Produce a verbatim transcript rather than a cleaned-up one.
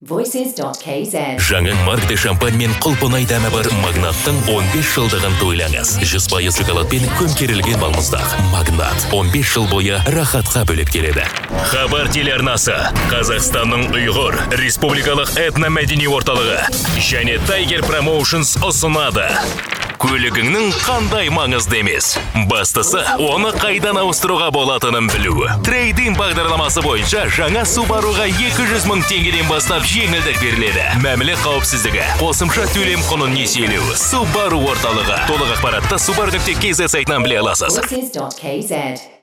voices dot k z. Жаңа маркты шампань мен құлпынай дәмі бар Магнаттың он бес жылдығын тойлаңыз. жүз пайыз шоколадпен көмкерілген балмұздақ. Магнат он бес жыл бойы рахатқа бөлеп келеді. Хабар телеарнасы, Қазақстанның Ұйғыр Республикалық этномәдени орталығы және Tiger Promotions ұсынады. Көлігіңнің қандай маңызды емес. Бастысы, оны қайдан ауыстыруға болатынын білу. Трейдинг бағдарламасы бойынша жаңа Subaruға екі жүз мың теңгеден бастап жеңілдік беріледі. Мәміле қауіпсіздігі, қосымша төлем құнын несиелеу. Subaru орталығы. Толық ақпаратты subaru нүкте kz сайтынан біле аласыз. voices dot k z.